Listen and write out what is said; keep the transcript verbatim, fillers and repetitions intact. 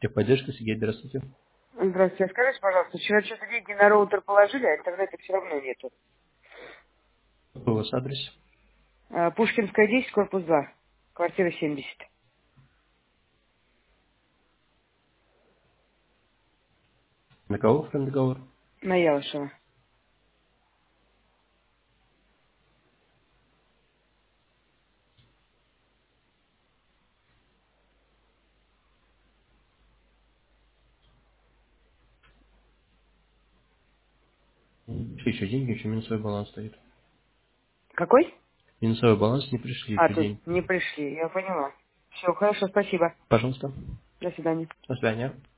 Техподдержка, Сергей, здравствуйте. Здравствуйте. А скажите, пожалуйста, вчера что-то деньги на роутер положили, а интернета все равно нету. Какой у вас адрес? А, Пушкинская, десять, корпус два, квартира семьдесят. На кого оформлен договор? На Ялышева. Пришли еще деньги, еще минусовой баланс стоит. Какой? Минусовой баланс не пришли А, еще тут деньги. не пришли, я поняла. Все, хорошо, спасибо. Пожалуйста. До свидания. До свидания.